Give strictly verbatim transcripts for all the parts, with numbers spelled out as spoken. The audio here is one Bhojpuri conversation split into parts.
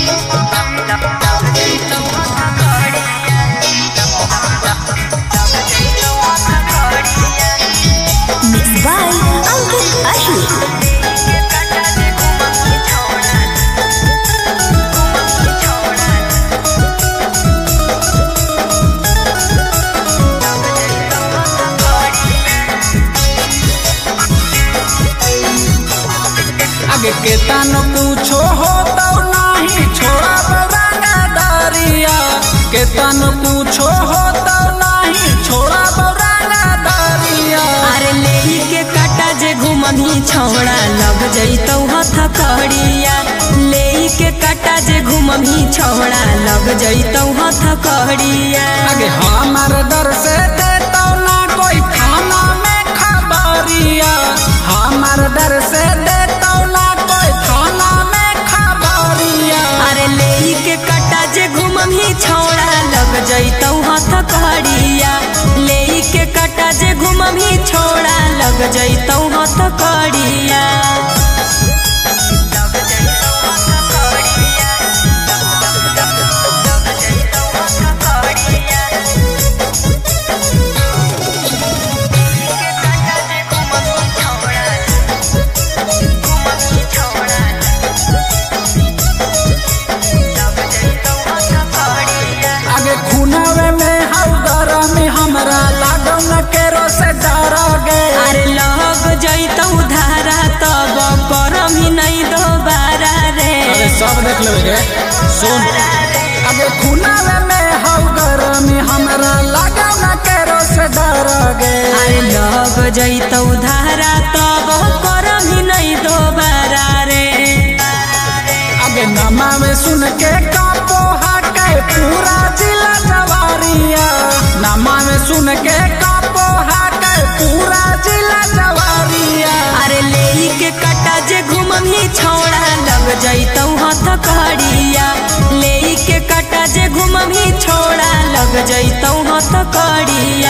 Mixed by Ankit Ashik. आगे के तन पूछो हो तो नहीं छोड़ा बौरांगा दरिया के तन पूछो हो तो नहीं छोड़ा बौरांगा दरिया। अरे लेही के काटा जे घुमही छौड़ा लग जइतौ हथकड़िया। लेही के काटा जे घुमही छौड़ा लग जइतौ हथकड़िया। आगे हमार दर से देतौ ना कोई खाना में खबरिया। हमार दर से देतौ ना कोई खाना में खबरिया। अरे लेही के काटा जे घुमही छौड़ा लग जइतौ हथकड़िया। लेही के काटा जे घुमही छौड़ा लग जइतौ हथकड़िया। खुनावे में हव गरमी हमरा लागो न केरो से डरोगे। अरे लग जइतौ धारा तब करम ही नहीं दोबारा रे। अरे सब देख लेबे सुन। अबे खुनावे में हव गरमी हमरा लागो न केरो से डरोगे। अरे लग जइतौ धारा तब करम ही नहीं दोबारा रे। अबे नमा में सुन के कापो हाके पूरा जिला जवारिया। नमा में सुन के कापो हाके पूरा जिला जवारिया। अरे लेही के काटा जे घुमही छौड़ा लग जइतौ हथकड़िया। लेही के काटा जे घुमही छौड़ा लग जइतौ हथकड़िया।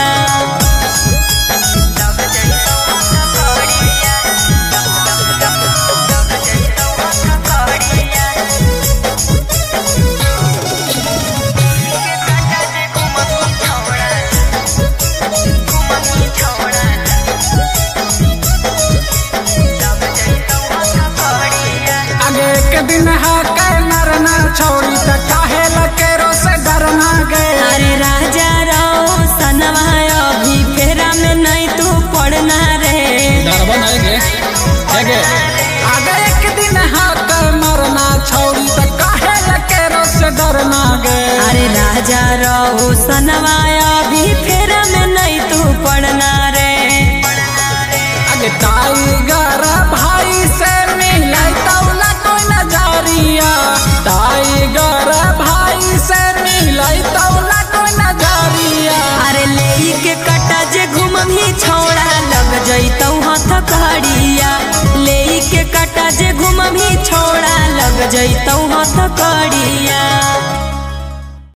दिन हाके नरना छोड़ी त काहे लकेरो से डरना गए। अरे राजा रहो सनवा अभी फेरा में नहीं तू पड़ना रे। डरबा नहीं गे हेगे। आगे एक दिन हाके मरना छोड़ी त काहे लकेरो से डरना गए। अरे राजा रहो सनवा अभी फेरा में नहीं तू पड़ना रे। आगे टाइगर भाई से मिलाई तौला कोई नजरिया। टाइगर भाई से मिलाई तौला कोई नजरिया। अरे लेही के काटा जे घुमही छौड़ा लग जइतौ हथकड़िया। लेही के काटा जे घुमही छौड़ा लग जइतौ हथकड़िया।